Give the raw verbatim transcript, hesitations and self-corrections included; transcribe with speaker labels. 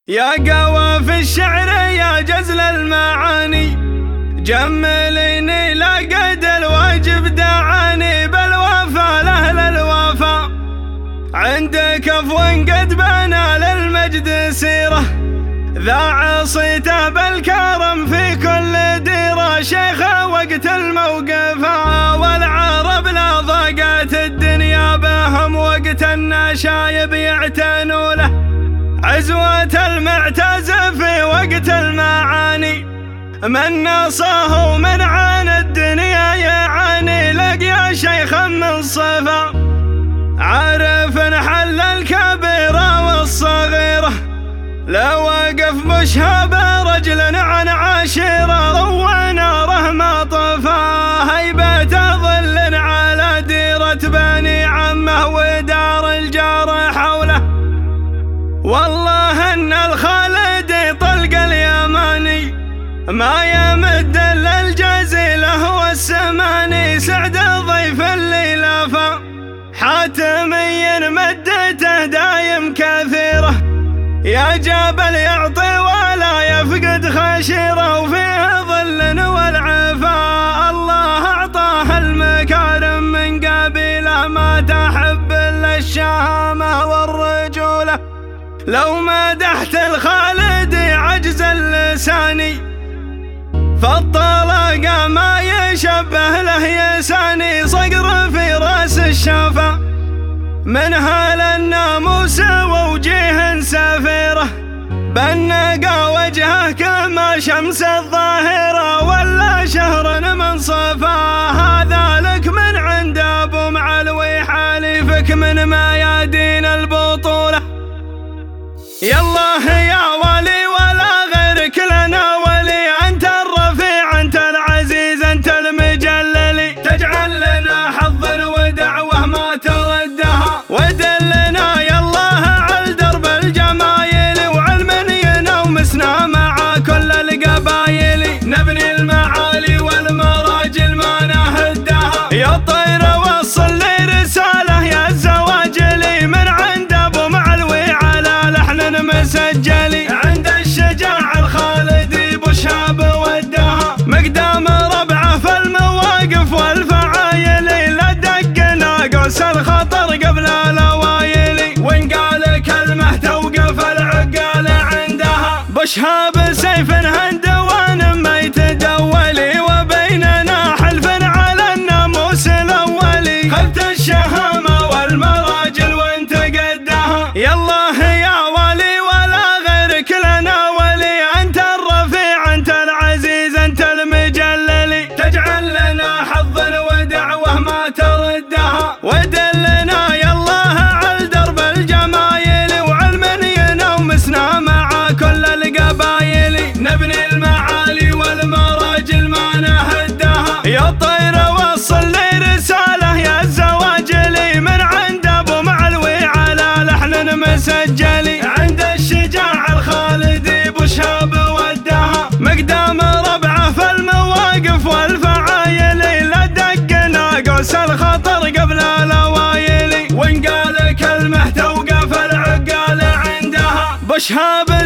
Speaker 1: يا قوى في الشعر يا جزل المعاني، جمليني لقد الواجب دعاني بالوفا لأهل الوفا. عندك عفو قد بنى للمجد سيرة، ذاع صيته بالكرم في كل ديرة. شيخ وقت الموقفة والعرب لا ضاقت الدنيا بهم، وقت النشايب يعتنوا له عزوة المعتز في وقت المعاني. من نصاه ومن عانى الدنيا يعاني، لقيا شيخا من صفا عارف نحل الكبيرة والصغيرة. لو وقف مشهب رجل عن عشيرة، روى ناره ما طفى هيبة ظل على ديرة بني عمه ودار الجار حوله. والله ان الخالد طلق اليماني ما يمد الا الجزيله والسماني. سعد ضيف اللي لافى حاتمي مدته دايم كثيره، يا جبل يعطي ولا يفقد خشيره. وفيه ظل والعفا الله اعطاه المكارم، من قبيله ما تحب الا الشهامه والرجوله. لو مدحت الخالد عجز اللساني، فالطلاقة ما يشبه له يساني. صقر في راس الشفا منها للناموس ووجيه سفيرة، بنقى وجهه كما شمس الظاهرة. ولا شهر من صفا هذا لك من عند ابو معلوي، حالفك من ميادين البطولة. يا الله يا ولي ولا غيرك لنا ولي، أنت الرفيع أنت العزيز أنت المجلل. تجعل لنا حظ ودعوة ما تردها، ودلنا يا الله على درب الجمايل. وعلم ينومسنا مع كل القبايل، نبني المعالي والمراجل ما نهدها. يا طير وصل لي رسالة يا الزواجلي، من عند ابو معلوي على لحن مسجلي. عند الشجاع الخالدي بشاب ودها، مقدام ربعه في المواقف والفعايل. لا دقنا قوس الخطر قبل الاوايل، وان قال كلمه توقف العقال عندها. بشهاب سيف هندوان ما يتدولي، وبيننا حلف على الناموس الاولي. خذت الشهامه والمراجل وانت قدها، يا الله يا ولي ولا غيرك لنا ولي. انت الرفيع انت العزيز انت المجلل، تجعل لنا حظ ودعوه ما تردها. ودلنا يا الله على درب الجمايل، وعلم ينومسنا مع كل القبايل. نبني المعالي والمراجل ما نهدها. يا طير وصل لي رساله يا الزواجلي، من عند ابو معلوي على لحن مسجلي. عند الشجاع الخالدي بشهاب ودها، مقدام ربعه في المواقف والفعايل. لا دقنا قوس الخطر قبل الاوايل، وان قال كلمه توقف العقال عندها. بشهاب